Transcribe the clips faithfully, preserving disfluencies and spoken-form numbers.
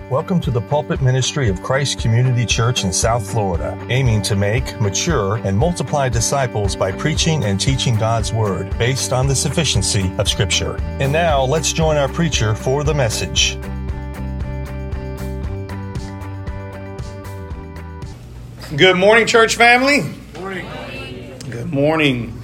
Welcome to the pulpit ministry of Christ Community Church in South Florida, aiming to make, mature, and multiply disciples by preaching and teaching God's Word based on the sufficiency of Scripture. And now, let's join our preacher for the message. Good morning, church family. Good morning. Good morning.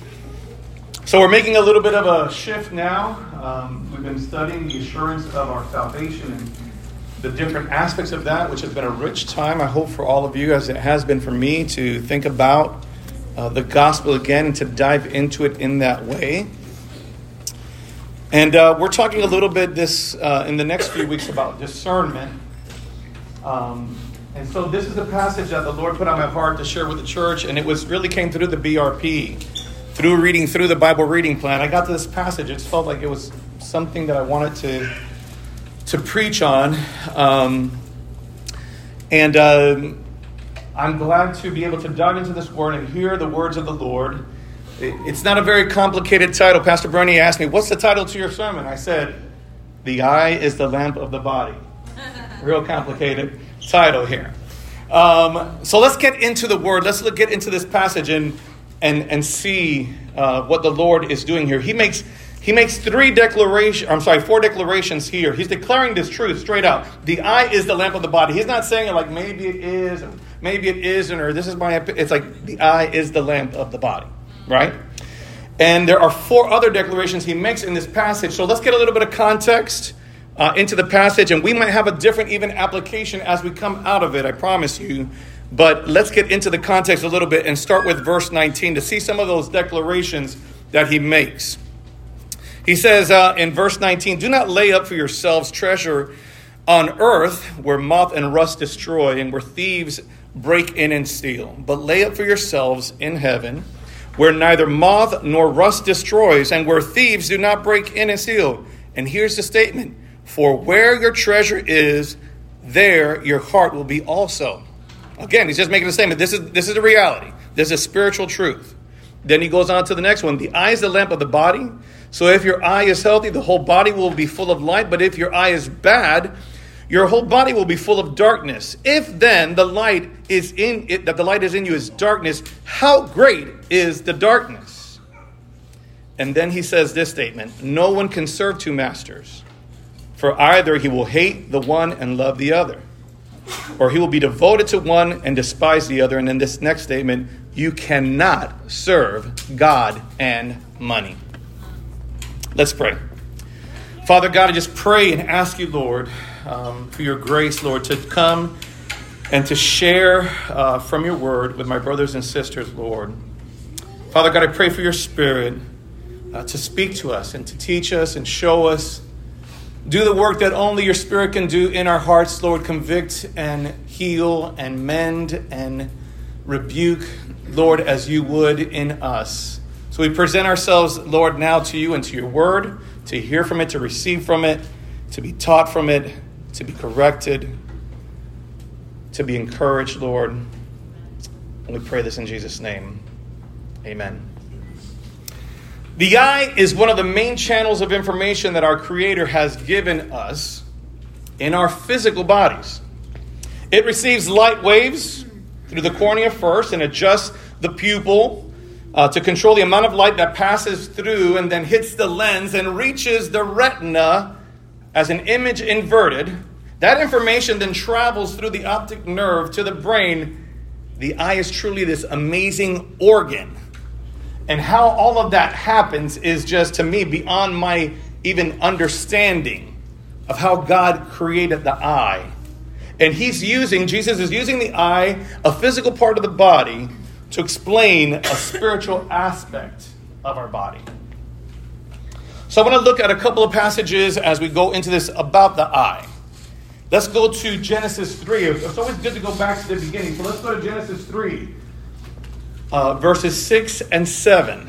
So we're making a little bit of a shift now. Um, we've been studying the assurance of our salvation and the different aspects of that, which has been a rich time, I hope, for all of you, as it has been for me, to think about uh, the gospel again and to dive into it in that way. And uh, we're talking a little bit this uh, in the next few weeks about discernment. Um, and so this is a passage that the Lord put on my heart to share with the church, and it was really came through the B R P, through reading through the Bible reading plan. I got to this passage, it felt like it was something that I wanted to to preach on, um, and uh, I'm glad to be able to dive into this word and hear the words of the Lord. It, it's not a very complicated title. Pastor Bernie asked me, what's the title to your sermon? I said, The Eye is the Lamp of the Body. Real complicated title here. Um, so let's get into the word. Let's look, get into this passage and and, and see uh, what the Lord is doing here. He makes He makes three declarations, I'm sorry, four declarations here. He's declaring this truth straight out. The eye is the lamp of the body. He's not saying it like maybe it is, or maybe it isn't, or this is my, it's like the eye is the lamp of the body, right? And there are four other declarations he makes in this passage. So let's get a little bit of context uh, into the passage, and we might have a different even application as we come out of it, I promise you. But let's get into the context a little bit and start with verse nineteen to see some of those declarations that he makes. He says uh, in verse nineteen, do not lay up for yourselves treasure on earth where moth and rust destroy and where thieves break in and steal. But lay up for yourselves in heaven where neither moth nor rust destroys and where thieves do not break in and steal. And here's the statement. For where your treasure is, there your heart will be also. Again, he's just making a statement. This is, this is the reality. This is spiritual truth. Then he goes on to the next one. The eye is the lamp of the body. So if your eye is healthy, the whole body will be full of light. But if your eye is bad, your whole body will be full of darkness. If then the light is in it, that the light is in you is darkness, how great is the darkness? And then he says this statement, no one can serve two masters, for either he will hate the one and love the other, or he will be devoted to one and despise the other. And in this next statement, you cannot serve God and money. Let's pray. Father God, I just pray and ask you, Lord, um, for your grace, Lord, to come and to share uh, from your word with my brothers and sisters, Lord. Father God, I pray for your spirit uh, to speak to us and to teach us and show us. Do the work that only your spirit can do in our hearts, Lord. Convict and heal and mend and rebuke, Lord, as you would in us. So we present ourselves, Lord, now to you and to your word, to hear from it, to receive from it, to be taught from it, to be corrected, to be encouraged, Lord. And we pray this in Jesus' name. Amen. The eye is one of the main channels of information that our Creator has given us in our physical bodies. It receives light waves through the cornea first and adjusts the pupil Uh, to control the amount of light that passes through and then hits the lens and reaches the retina as an image inverted. That information then travels through the optic nerve to the brain. The eye is truly this amazing organ. And how all of that happens is just, to me, beyond my even understanding of how God created the eye. And he's using, Jesus is using the eye, a physical part of the body, to explain a spiritual aspect of our body. So I want to look at a couple of passages as we go into this about the eye. Let's go to Genesis three. It's always good to go back to the beginning. So let's go to Genesis three, uh, verses six and seven.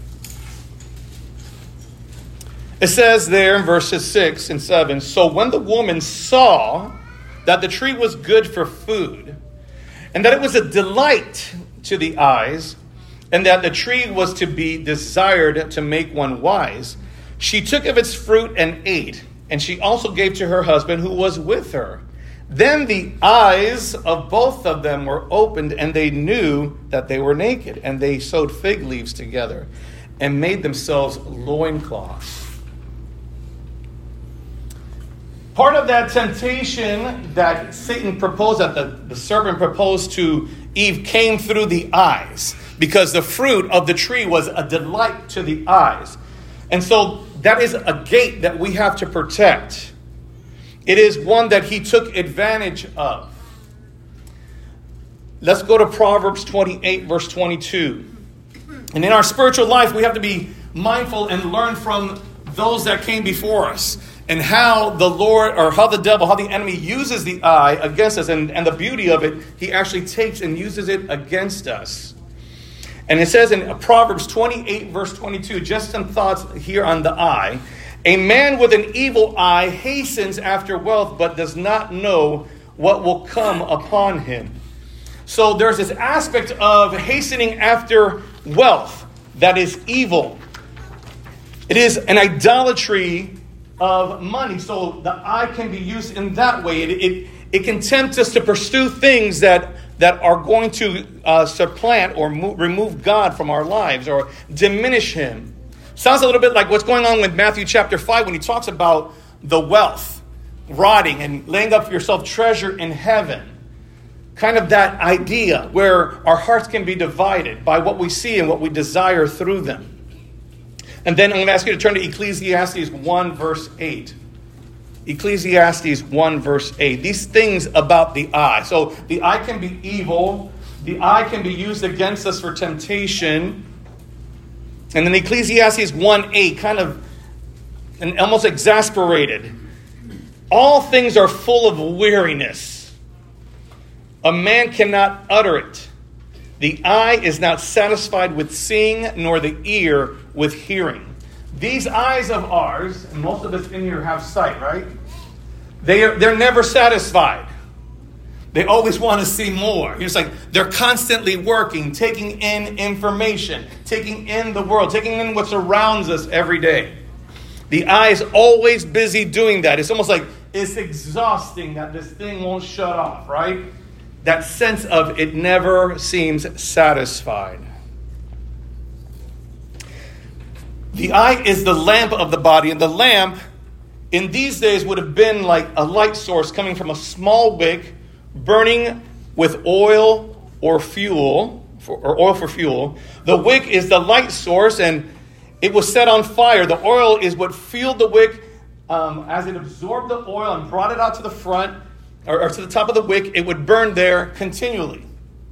It says there in verses six and seven, so when the woman saw that the tree was good for food, and that it was a delight to the eyes, and that the tree was to be desired to make one wise, she took of its fruit and ate. and she also gave to her husband who was with her. Then the eyes of both of them were opened, and they knew that they were naked. And they sewed fig leaves together and made themselves loincloths. Part of that temptation that Satan proposed, that the, the serpent proposed to Eve, came through the eyes, because the fruit of the tree was a delight to the eyes. And so that is a gate that we have to protect. It is one that he took advantage of. Let's go to Proverbs twenty-eight, verse twenty-two. And in our spiritual life, we have to be mindful and learn from those that came before us, and how the Lord, or how the devil, how the enemy uses the eye against us. And, and the beauty of it, he actually takes and uses it against us. And it says in Proverbs twenty-eight, verse twenty-two, just some thoughts here on the eye. A man with an evil eye hastens after wealth, but does not know what will come upon him. So there's this aspect of hastening after wealth that is evil. It is an idolatry of money. So the eye can be used in that way. It, it, it can tempt us to pursue things that, that are going to uh, supplant or move, remove God from our lives or diminish him. Sounds a little bit like what's going on with Matthew chapter five when he talks about the wealth rotting and laying up for yourself treasure in heaven. Kind of that idea where our hearts can be divided by what we see and what we desire through them. And then I'm going to ask you to turn to Ecclesiastes one, verse eight. Ecclesiastes one, verse eight. These things about the eye. So the eye can be evil. The eye can be used against us for temptation. And then Ecclesiastes one eight, kind of and almost exasperated. All things are full of weariness. A man cannot utter it. The eye is not satisfied with seeing, nor the ear with hearing. These eyes of ours, and most of us in here have sight, right? They are, they're never satisfied. They always want to see more. It's like they're constantly working, taking in information, taking in the world, taking in what surrounds us every day. The eye is always busy doing that. It's almost like it's exhausting that this thing won't shut off, right? That sense of it never seems satisfied. The eye is the lamp of the body, and the lamp in these days would have been like a light source coming from a small wick, burning with oil or fuel, for, or oil for fuel. The wick is the light source, and it was set on fire. The oil is what fueled the wick. Um, as it absorbed the oil and brought it out to the front, or, or to the top of the wick, it would burn there continually.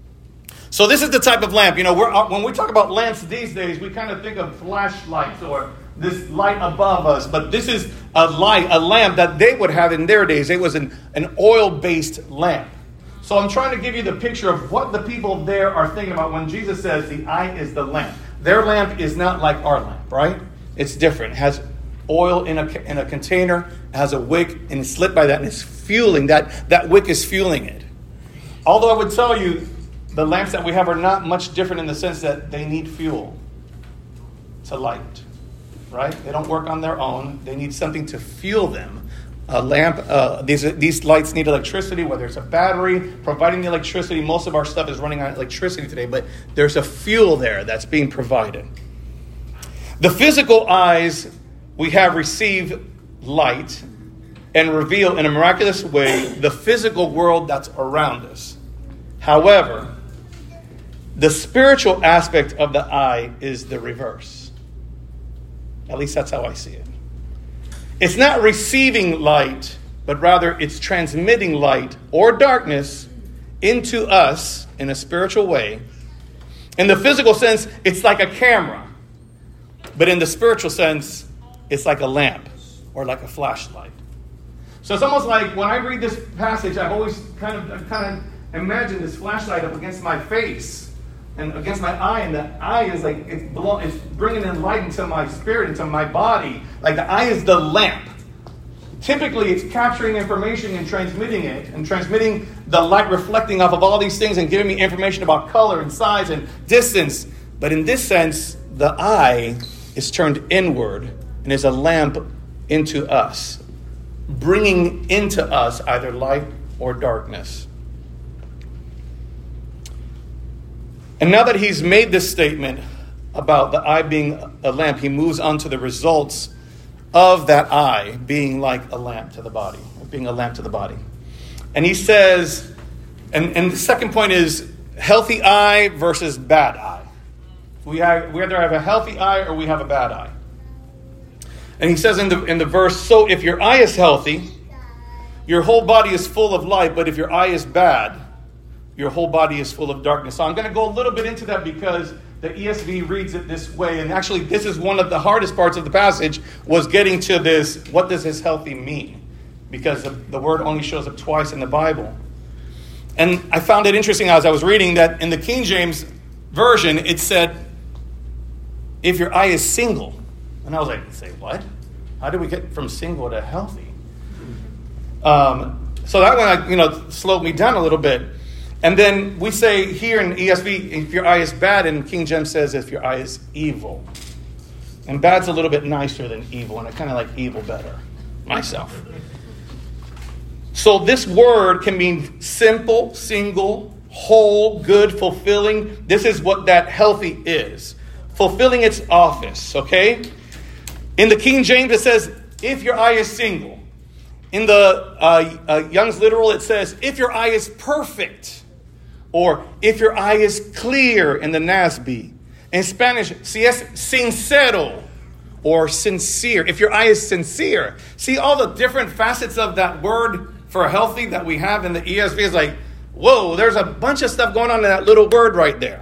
So this is the type of lamp. You know, we're, when we talk about lamps these days, we kind of think of flashlights or this light above us. But this is a light, a lamp that they would have in their days. It was an, an oil-based lamp. So I'm trying to give you the picture of what the people there are thinking about when Jesus says the eye is the lamp. Their lamp is not like our lamp, right? It's different. It has oil in a, in a container, it has a wick, and it's lit by that, and it's fueling. That, that wick is fueling it. Although I would tell you, the lamps that we have are not much different in the sense that they need fuel to light, right? They don't work on their own. They need something to fuel them. A lamp, uh, these these lights need electricity, whether it's a battery, providing the electricity. Most of our stuff is running on electricity today, but there's a fuel there that's being provided. The physical eyes we have receive light and reveal in a miraculous way the physical world that's around us. However, the spiritual aspect of the eye is the reverse. At least that's how I see it. It's not receiving light, but rather it's transmitting light or darkness into us in a spiritual way. In the physical sense, it's like a camera. But in the spiritual sense, it's like a lamp or like a flashlight. So it's almost like when I read this passage, I've always kind of, I've kind of imagined this flashlight up against my face and against my eye, and the eye is like, it's, belong, it's bringing in light into my spirit, into my body. Like the eye is the lamp. Typically, it's capturing information and transmitting it, and transmitting the light reflecting off of all these things and giving me information about color and size and distance. But in this sense, the eye is turned inward and is a lamp into us. bringing into us either light or darkness. And now that he's made this statement about the eye being a lamp, he moves on to the results of that eye being like a lamp to the body, being a lamp to the body. And he says, and, and the second point is healthy eye versus bad eye. We, have, we either have a healthy eye or we have a bad eye. And he says in the, in the verse, so if your eye is healthy, your whole body is full of light, but if your eye is bad, your whole body is full of darkness. So I'm going to go a little bit into that because the E S V reads it this way. And actually, this is one of the hardest parts of the passage, was getting to this, what does this healthy mean? Because the, the word only shows up twice in the Bible. And I found it interesting as I was reading that in the King James Version, it said, if your eye is single. And I was like, say what? How do we get from single to healthy? Um, so that one, you know, slowed me down a little bit. And then we say here in E S V, if your eye is bad, and King James says if your eye is evil. And bad's a little bit nicer than evil, and I kind of like evil better myself. So this word can mean simple, single, whole, good, fulfilling. This is what that healthy is. Fulfilling its office, okay? In the King James, it says, if your eye is single. In the uh, uh, Young's Literal, it says, if your eye is perfect. Or if your eye is clear in the N A S B. In Spanish, si es sincero or sincere. If your eye is sincere. See all the different facets of that word for healthy that we have in the E S V is like, whoa, there's a bunch of stuff going on in that little word right there.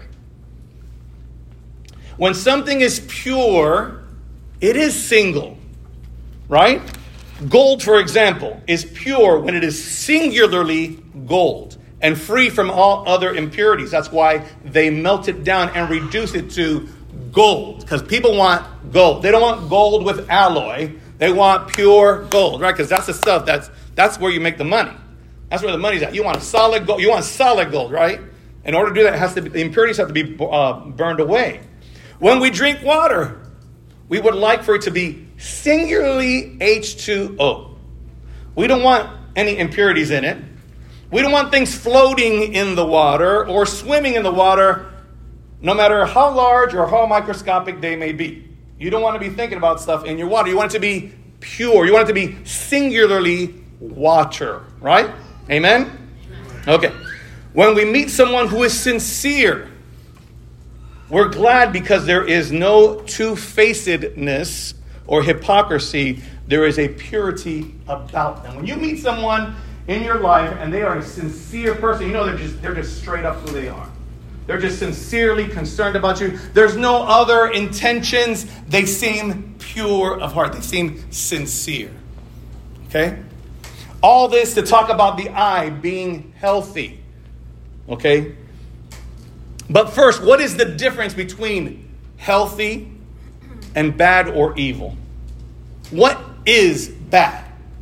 When something is pure, it is single, right? Gold, for example, is pure when it is singularly gold and free from all other impurities. That's why they melt it down and reduce it to gold. Because people want gold. They don't want gold with alloy. They want pure gold, right? Because that's the stuff, that's that's where you make the money. That's where the money's at. You want a solid gold. You want solid gold, right? In order to do that, it has to be, the impurities have to be uh, burned away. When we drink water, we would like for it to be singularly H two O. We don't want any impurities in it. We don't want things floating in the water or swimming in the water, no matter how large or how microscopic they may be. You don't want to be thinking about stuff in your water. You want it to be pure. You want it to be singularly water, right? Amen? Okay. When we meet someone who is sincere, we're glad because there is no two-facedness or hypocrisy. There is a purity about them. When you meet someone in your life and they are a sincere person, you know they're just they're just straight up who they are. They're just sincerely concerned about you. There's no other intentions. They seem pure of heart. They seem sincere. Okay? All this to talk about the eye being healthy. Okay? But first, what is the difference between healthy and bad or evil? What is bad?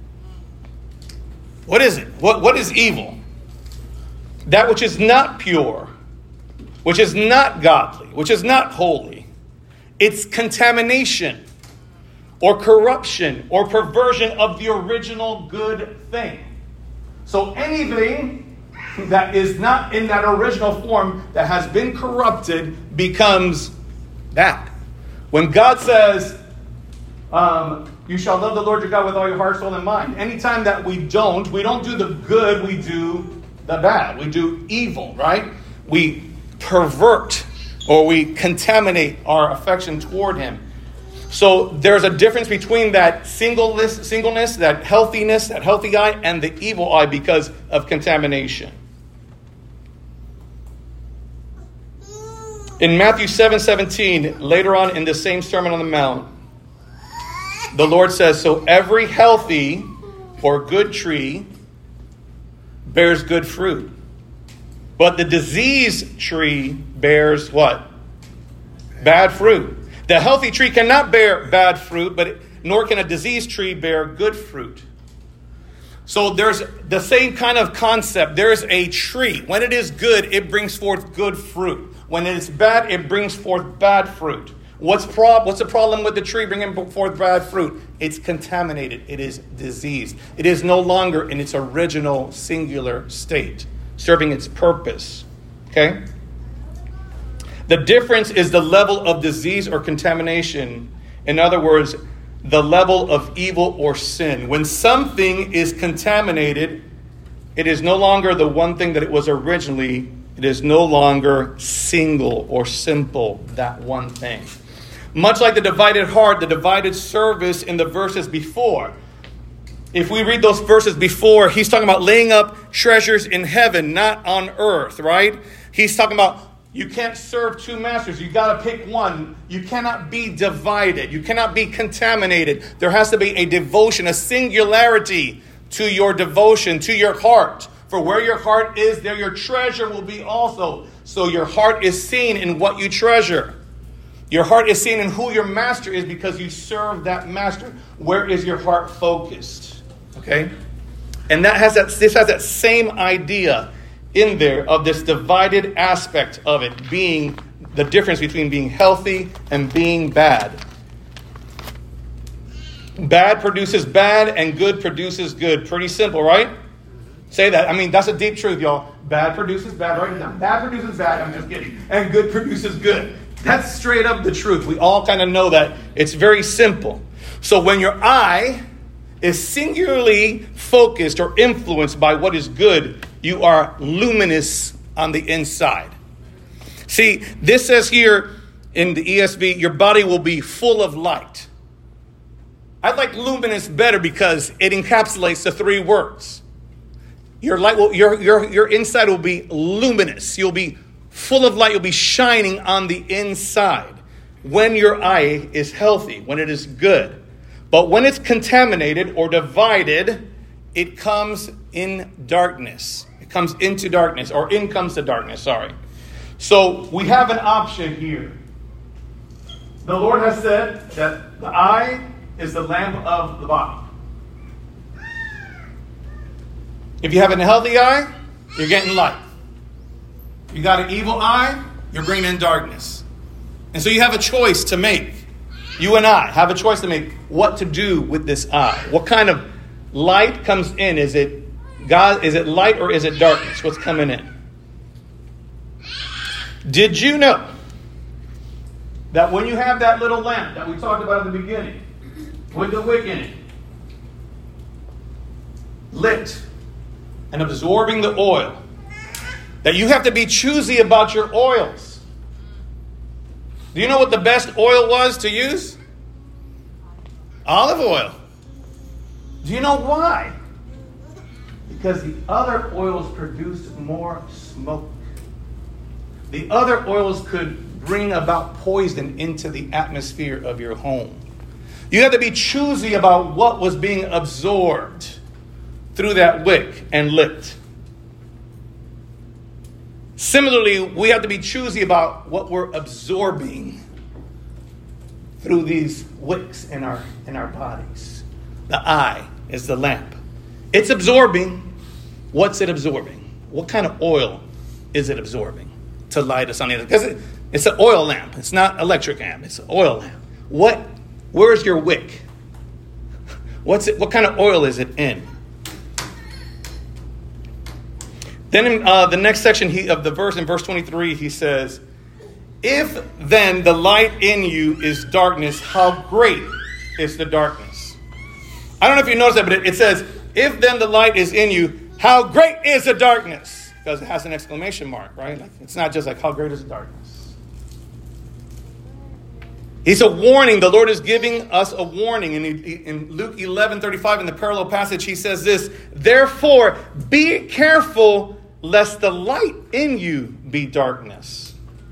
What is it? What, what is evil? That which is not pure, which is not godly, which is not holy. It's contamination or corruption or perversion of the original good thing. So anything that is not in that original form that has been corrupted becomes bad. When God says, um, you shall love the Lord your God with all your heart, soul, and mind. Anytime that we don't, we don't do the good, we do the bad. We do evil, right? We pervert or we contaminate our affection toward him. So there's a difference between that singleness, singleness, that healthiness, that healthy eye, and the evil eye because of contamination. In Matthew seven seventeen, later on in the same Sermon on the Mount, the Lord says, so every healthy or good tree bears good fruit. But the diseased tree bears what? Bad fruit. The healthy tree cannot bear bad fruit, but nor can a diseased tree bear good fruit. So there's the same kind of concept. There's a tree. When it is good, it brings forth good fruit. When it is bad, it brings forth bad fruit. What's, prob- what's the problem with the tree bringing forth bad fruit? It's contaminated. It is diseased. It is no longer in its original singular state, serving its purpose. Okay? The difference is the level of disease or contamination. In other words, the level of evil or sin. When something is contaminated, it is no longer the one thing that it was originally. It is no longer single or simple, that one thing. Much like the divided heart, the divided service in the verses before. If we read those verses before, he's talking about laying up treasures in heaven, not on earth, right? He's talking about you can't serve two masters. You got to pick one. You cannot be divided. You cannot be contaminated. There has to be a devotion, a singularity to your devotion, to your heart. For where your heart is, there your treasure will be also. So your heart is seen in what you treasure. Your heart is seen in who your master is because you serve that master. Where is your heart focused? Okay? And that has that, this has that same idea in there of this divided aspect of it being the difference between being healthy and being bad. Bad produces bad and good produces good. Pretty simple, right? Say that. I mean, that's a deep truth, y'all. Bad produces bad. Write it down. Bad produces bad. I'm just kidding. And good produces good. That's straight up the truth. We all kind of know that. It's very simple. So when your eye is singularly focused or influenced by what is good, you are luminous on the inside. See, this says here in the E S V, your body will be full of light. I like luminous better because it encapsulates the three words. Your light will, your, your, your inside will be luminous. You'll be full of light. You'll be shining on the inside when your eye is healthy, when it is good. But when it's contaminated or divided, it comes in darkness. It comes into darkness, or in comes the darkness, sorry. So we have an option here. The Lord has said that the eye is the lamp of the body. If you have a healthy eye, you're getting light. You got an evil eye, you're bringing in darkness. And so you have a choice to make. You and I have a choice to make what to do with this eye. What kind of light comes in? Is it God? Is it light or is it darkness? What's coming in? Did you know that when you have that little lamp that we talked about at the beginning, with the wick in it, lit and absorbing the oil, that you have to be choosy about your oils? Do you know what the best oil was to use? Olive oil. Do you know why? Because the other oils produced more smoke. The other oils could bring about poison into the atmosphere of your home. You had to be choosy about what was being absorbed through that wick and lit. Similarly, we have to be choosy about what we're absorbing through these wicks in our in our bodies. The eye is the lamp. It's absorbing. What's it absorbing? What kind of oil is it absorbing to light us on the other? Because it, it's an oil lamp. It's not electric lamp. It's an oil lamp. What? Where's your wick? What's it? What kind of oil is it in? Then in uh, the next section he, of the verse, in verse twenty-three, he says, if then the light in you is darkness, how great is the darkness? I don't know if you noticed that, but it, it says, if then the light is in you, how great is the darkness? Because it has an exclamation mark, right? Like, it's not just like, how great is the darkness? It's a warning. The Lord is giving us a warning. In, in Luke eleven thirty-five, in the parallel passage, he says this, therefore, be careful lest the light in you be darkness.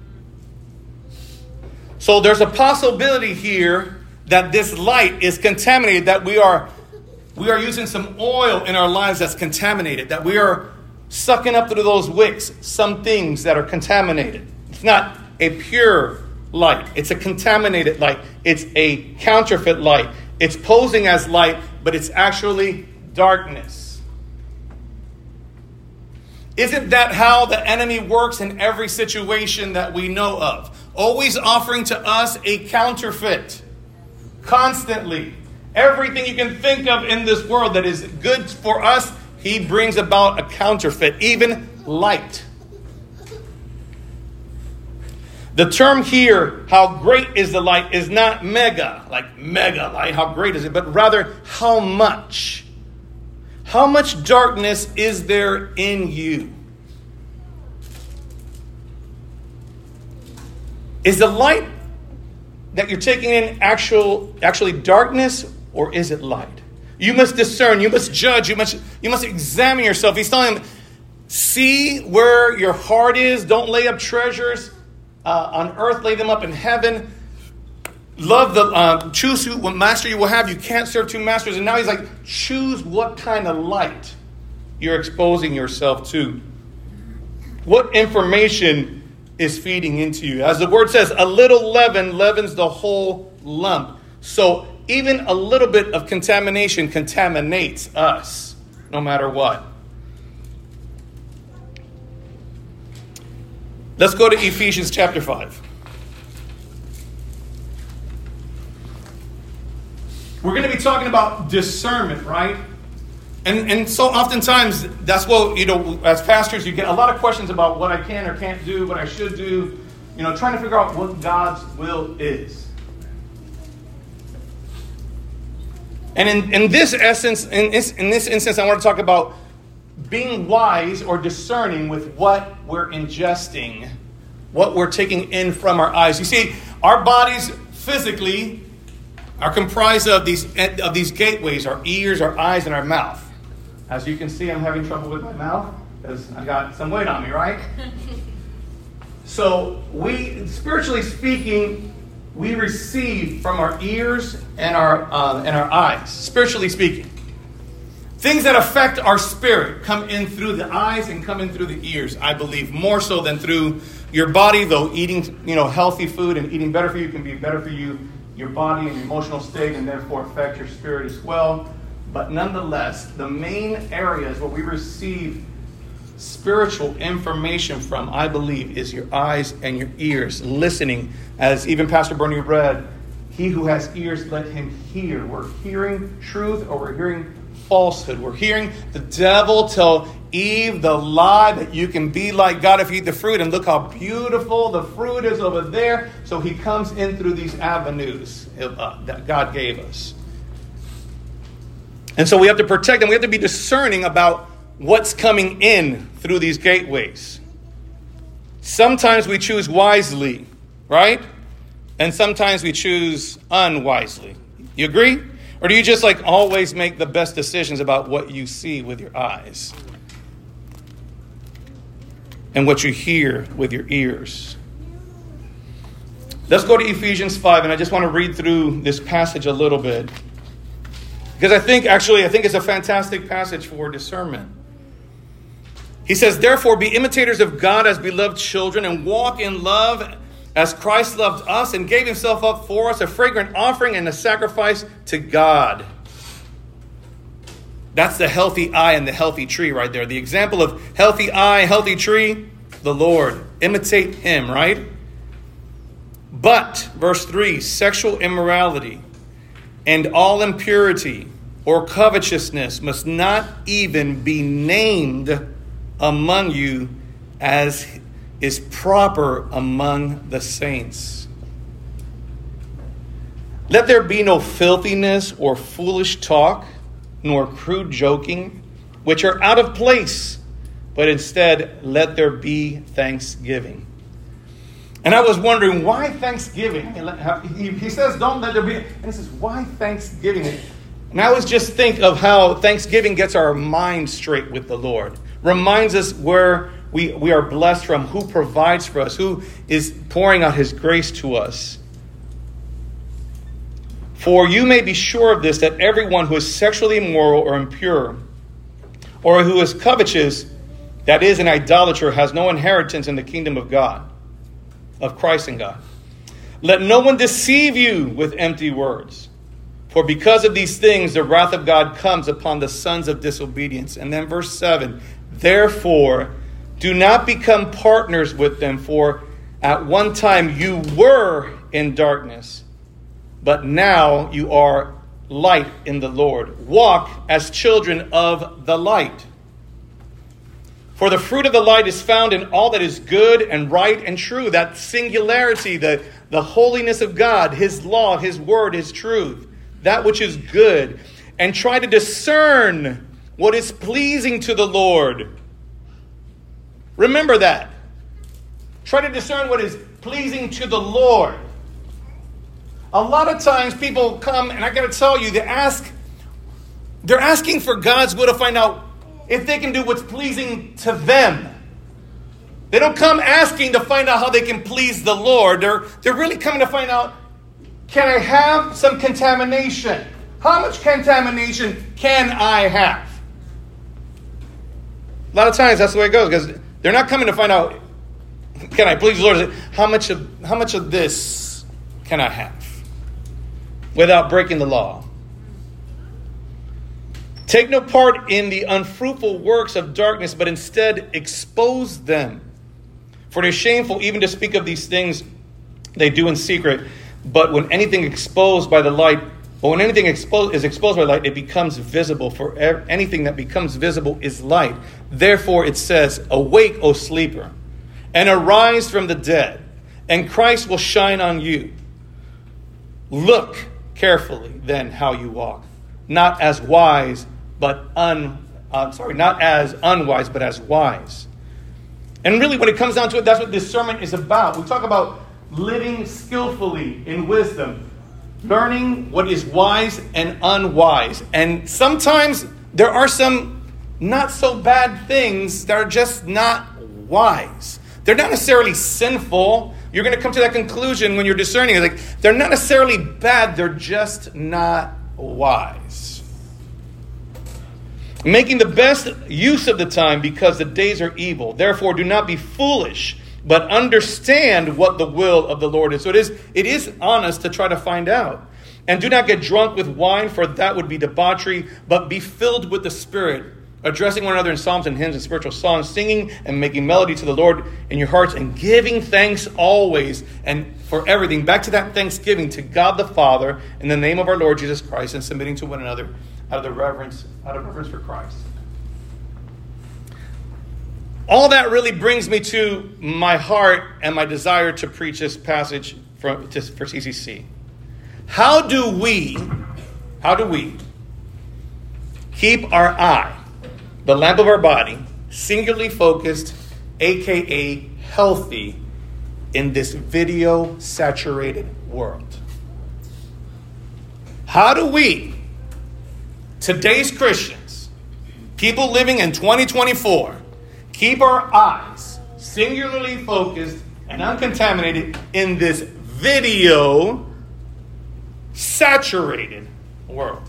So there's a possibility here that this light is contaminated, that we are, we are using some oil in our lives that's contaminated, that we are sucking up through those wicks some things that are contaminated. It's not a pure light. It's a contaminated light. It's a counterfeit light. It's posing as light, but it's actually darkness. Isn't that how the enemy works in every situation that we know of? Always offering to us a counterfeit. Constantly. Everything you can think of in this world that is good for us, he brings about a counterfeit. Even light. The term here, how great is the light, is not mega, like mega light, how great is it, but rather how much. How much darkness is there in you? Is the light that you're taking in actual, actually darkness, or is it light? You must discern, you must judge, you must, you must examine yourself. He's telling him, see where your heart is, don't lay up treasures Uh, on earth, lay them up in heaven. Love the, uh, choose who, what master you will have. You can't serve two masters. And now he's like, choose what kind of light you're exposing yourself to. What information is feeding into you? As the word says, a little leaven leavens the whole lump. So even a little bit of contamination contaminates us, no matter what. Let's go to Ephesians chapter five. We're going to be talking about discernment, right? And and so oftentimes, that's what, you know, as pastors, you get a lot of questions about what I can or can't do, what I should do, you know, trying to figure out what God's will is. And in, in this essence, in this, in this instance, I want to talk about being wise or discerning with what we're ingesting, what we're taking in from our eyes. You see, our bodies physically are comprised of these of these gateways, our ears, our eyes, and our mouth. As you can see, I'm having trouble with my mouth because I got some weight on me, right? So we, spiritually speaking, we receive from our ears and our uh, and our eyes, spiritually speaking. Things that affect our spirit come in through the eyes and come in through the ears, I believe, more so than through your body, though eating, you know, healthy food and eating better for you can be better for you, your body and your emotional state, and therefore affect your spirit as well. But nonetheless, the main areas where we receive spiritual information from, I believe, is your eyes and your ears, listening. As even Pastor Bernie read, he who has ears, let him hear. We're hearing truth or we're hearing falsehood. We're hearing the devil tell Eve the lie that you can be like God if you eat the fruit. And look how beautiful the fruit is over there. So he comes in through these avenues uh, that God gave us. And so we have to protect them. We have to be discerning about what's coming in through these gateways. Sometimes we choose wisely, right? And sometimes we choose unwisely. You agree? Or do you just like always make the best decisions about what you see with your eyes? And what you hear with your ears? Let's go to Ephesians five, and I just want to read through this passage a little bit. Because I think, actually, I think it's a fantastic passage for discernment. He says, therefore, be imitators of God as beloved children, and walk in love as Christ loved us and gave himself up for us, a fragrant offering and a sacrifice to God. That's the healthy eye and the healthy tree right there. The example of healthy eye, healthy tree, the Lord. Imitate him, right? But, verse three, sexual immorality and all impurity or covetousness must not even be named among you as is proper among the saints. Let there be no filthiness or foolish talk, nor crude joking, which are out of place, but instead let there be thanksgiving. And I was wondering, why thanksgiving? He says, don't let there be. And he says, why thanksgiving? And I always just think of how thanksgiving gets our mind straight with the Lord. Reminds us where we, we are blessed from, who provides for us, who is pouring out his grace to us. For you may be sure of this, that everyone who is sexually immoral or impure, or who is covetous, that is an idolater, has no inheritance in the kingdom of God, of Christ and God. Let no one deceive you with empty words. For because of these things, the wrath of God comes upon the sons of disobedience. And then verse seven, therefore, Do not become partners with them, for at one time you were in darkness, but now you are light in the Lord. Walk as children of the light. For the fruit of the light is found in all that is good and right and true. That singularity, the, the holiness of God, His law, His word, His truth. That which is good. And try to discern what is pleasing to the Lord. Remember that. Try to discern what is pleasing to the Lord. A lot of times people come, and I got to tell you, they ask, they're asking for God's will to find out if they can do what's pleasing to them. They don't come asking to find out how they can please the Lord. They're, they're really coming to find out, can I have some contamination? How much contamination can I have? A lot of times that's the way it goes, because they're not coming to find out, can I please the Lord? How much of, how much of this can I have without breaking the law? Take no part in the unfruitful works of darkness, but instead expose them. For it is shameful even to speak of these things they do in secret. But when anything exposed by the light, but when anything expo- is exposed by light, it becomes visible. For er- anything that becomes visible is light. Therefore it says, awake, O sleeper, and arise from the dead, and Christ will shine on you. Look carefully then how you walk, not as wise, but un, uh, sorry, not as unwise, but as wise. And really, when it comes down to it, that's what this sermon is about. We talk about living skillfully in wisdom, learning what is wise and unwise. And sometimes there are some not so bad things that are just not wise. They're not necessarily sinful. You're going to come to that conclusion when you're discerning. Like, they're not necessarily bad. They're just not wise. Making the best use of the time because the days are evil. Therefore, do not be foolish, but understand what the will of the Lord is. So it is, it is on us to try to find out. And do not get drunk with wine, for that would be debauchery, but be filled with the Spirit, addressing one another in psalms and hymns and spiritual songs, singing and making melody to the Lord in your hearts, and giving thanks always and for everything. Back to that thanksgiving to God the Father in the name of our Lord Jesus Christ, and submitting to one another out of the reverence, out of reverence for Christ. All that really brings me to my heart and my desire to preach this passage for, to, for C C C. How do we, how do we keep our eye, the lamp of our body, singularly focused, aka healthy, in this video-saturated world? How do we, today's Christians, people living in twenty twenty-four, keep our eyes singularly focused and uncontaminated in this video-saturated world?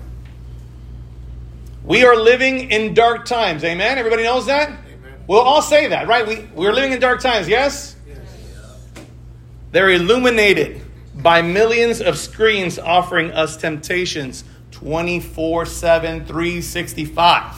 We are living in dark times. Amen? Everybody knows that? Amen. We'll all say that, right? We, we're living in dark times, yes? Yes. They're illuminated by millions of screens offering us temptations twenty-four seven, three sixty-five.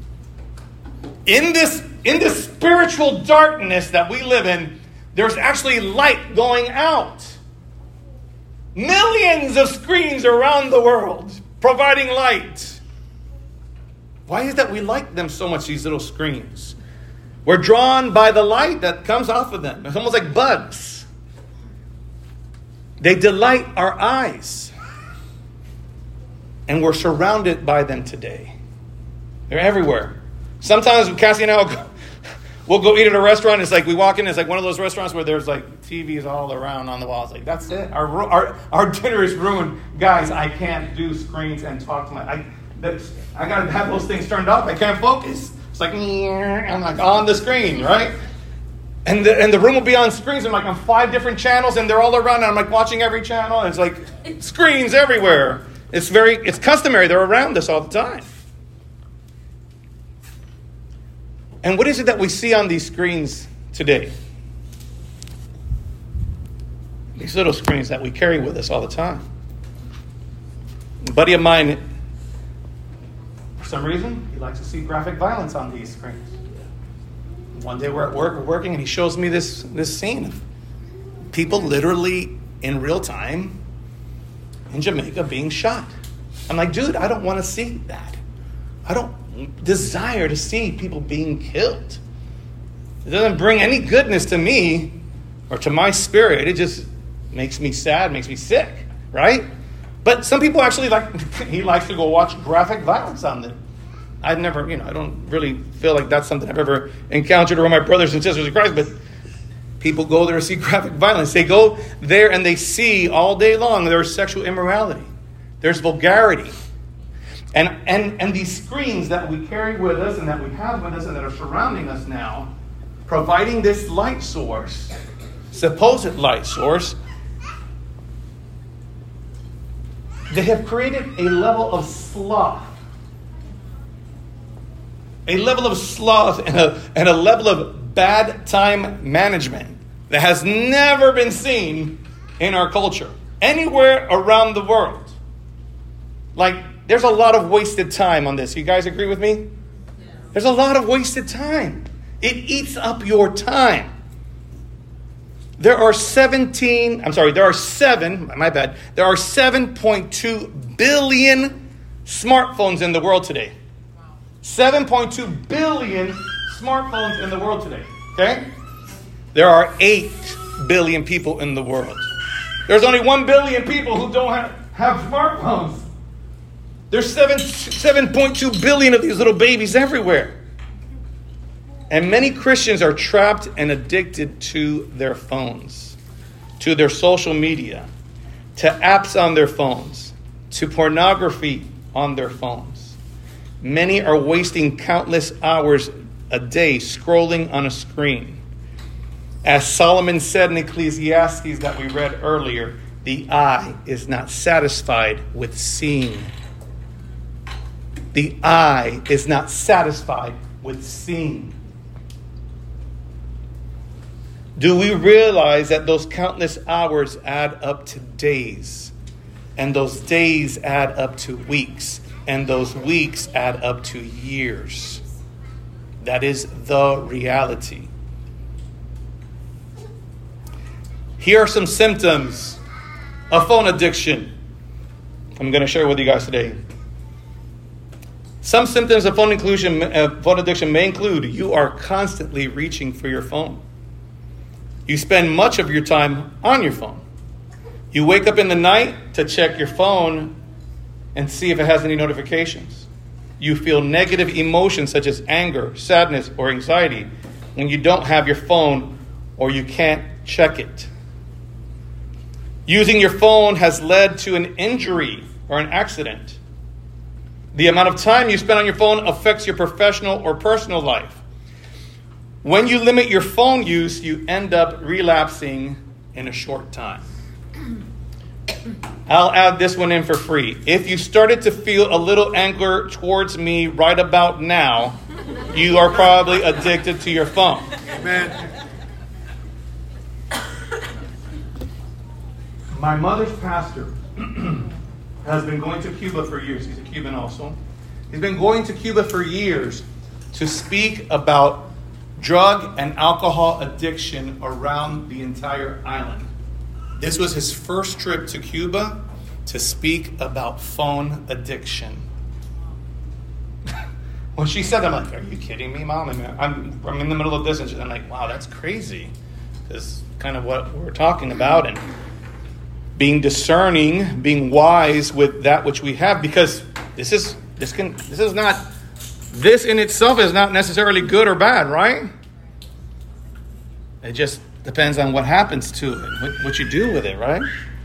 In this, in this spiritual darkness that we live in, there's actually light going out. Millions of screens around the world providing light. Why is it that we like them so much, these little screens? We're drawn by the light that comes off of them. It's almost like bugs. They delight our eyes. And we're surrounded by them today. They're everywhere. Sometimes Cassie and I will go, we'll go eat at a restaurant. It's like we walk in, it's like one of those restaurants where there's like T Vs all around on the walls. Like, that's it. Our our our dinner is ruined. Guys, I can't do screens and talk to my... I, that's, I got to have those things turned off. I can't focus. It's like, I'm like on the screen, right? And the, and the room will be on screens. I'm like on five different channels, and they're all around. And I'm like watching every channel. And it's like screens everywhere. It's very, it's customary. They're around us all the time. And what is it that we see on these screens today? These little screens that we carry with us all the time. A buddy of mine, for some reason, he likes to see graphic violence on these screens. one day we're at work, we're working, and he shows me this, this scene of people literally in real time in Jamaica being shot. I'm like, dude, I don't want to see that. I don't desire to see people being killed. It doesn't bring any goodness to me or to my spirit. It just makes me sad, makes me sick, right? But some people actually like, he likes to go watch graphic violence on them. I've never, you know, I don't really feel like that's something I've ever encountered around my brothers and sisters in Christ, but people go there to see graphic violence. They go there and they see all day long there's sexual immorality. There's vulgarity. And, and, and these screens that we carry with us and that we have with us and that are surrounding us now, providing this light source, supposed light source, they have created a level of sloth. A level of sloth and a, and a level of bad time management that has never been seen in our culture, anywhere around the world. Like, there's a lot of wasted time on this. You guys agree with me? There's a lot of wasted time. It eats up your time. There are seventeen, I'm sorry, there are seven, my bad, there are seven point two billion smartphones in the world today. seven point two billion smartphones in the world today. Okay? There are eight billion people in the world. There's only one billion people who don't have, have smartphones. There's seven, seven point two billion of these little babies everywhere. And many Christians are trapped and addicted to their phones, to their social media, to apps on their phones, to pornography on their phones. Many are wasting countless hours a day scrolling on a screen. As Solomon said in Ecclesiastes that we read earlier, the eye is not satisfied with seeing. The eye is not satisfied with seeing. Do we realize that those countless hours add up to days? And those days add up to weeks? And those weeks add up to years? That is the reality. Here are some symptoms of phone addiction I'm going to share with you guys today. Some symptoms of phone, inclusion, uh, phone addiction may include you are constantly reaching for your phone. You spend much of your time on your phone. You wake up in the night to check your phone and see if it has any notifications. You feel negative emotions such as anger, sadness, or anxiety when you don't have your phone or you can't check it. Using your phone has led to an injury or an accident. The amount of time you spend on your phone affects your professional or personal life. When you limit your phone use, you end up relapsing in a short time. I'll add this one in for free. If you started to feel a little anger towards me right about now, you are probably addicted to your phone. Amen. My mother's pastor has been going to Cuba for years. He's a Cuban also. He's been going to Cuba for years to speak about drug and alcohol addiction around the entire island. This was his first trip to Cuba to speak about phone addiction. When she said that, I'm like, are you kidding me, Mom? I'm, I'm, I'm in the middle of this, and I'm like, wow, that's crazy. This is kind of what we're talking about, and being discerning, being wise with that which we have, because this is this can this is not this in itself is not necessarily good or bad, right? It just depends on what happens to it, what, what you do with it, right?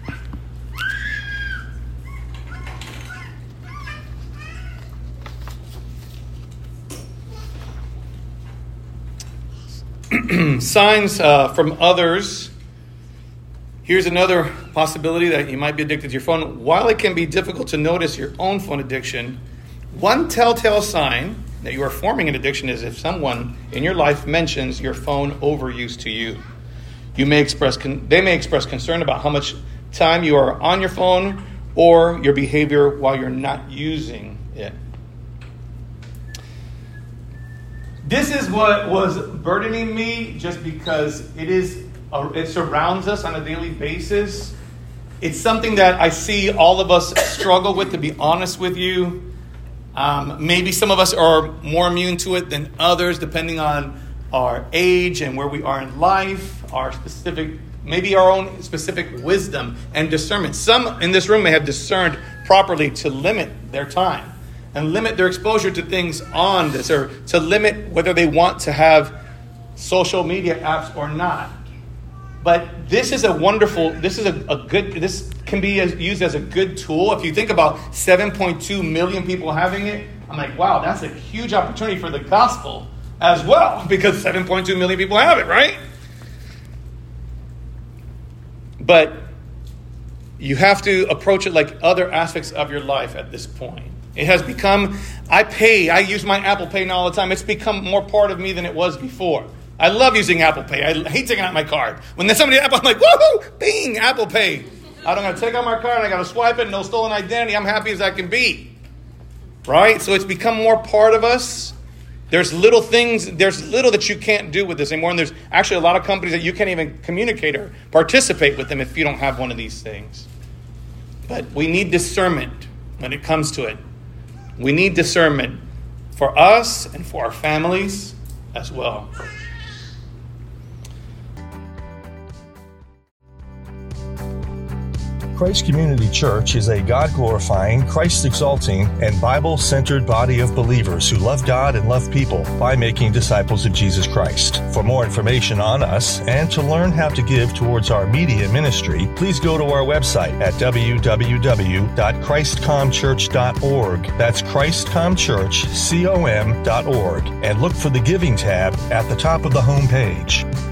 Signs uh, from others. Here's another possibility that you might be addicted to your phone. While it can be difficult to notice your own phone addiction, one telltale sign that you are forming an addiction is if someone in your life mentions your phone overuse to you. You may express con- they may express concern about how much time you are on your phone or your behavior while you're not using it. This is what was burdening me, just because it is uh, it surrounds us on a daily basis. It's something that I see all of us struggle with, to be honest with you. Um, maybe some of us are more immune to it than others, depending on our age and where we are in life, our specific, maybe our own specific wisdom and discernment. Some in this room may have discerned properly to limit their time and limit their exposure to things on this, or to limit whether they want to have social media apps or not. But this is a wonderful, this is a, a good, this can be as, used as a good tool. If you think about seven point two million people having it, I'm like, wow, that's a huge opportunity for the gospel as well, because seven point two million people have it, right? But you have to approach it like other aspects of your life at this point. It has become, I pay, I use my Apple Pay now all the time. It's become more part of me than it was before. I love using Apple Pay. I hate taking out my card. When there's somebody at Apple, I'm like, woohoo, bing, Apple Pay. I don't got to take out my card, I got to swipe it, no stolen identity. I'm happy as I can be. Right? So it's become more part of us. There's little things, there's little that you can't do with this anymore. And there's actually a lot of companies that you can't even communicate or participate with them if you don't have one of these things. But we need discernment when it comes to it. We need discernment for us and for our families as well. Christ Community Church is a God-glorifying, Christ-exalting, and Bible-centered body of believers who love God and love people by making disciples of Jesus Christ. For more information on us and to learn how to give towards our media ministry, please go to our website at w w w dot christ com church dot org. That's christcom church com dot org, and look for the Giving tab at the top of the home page.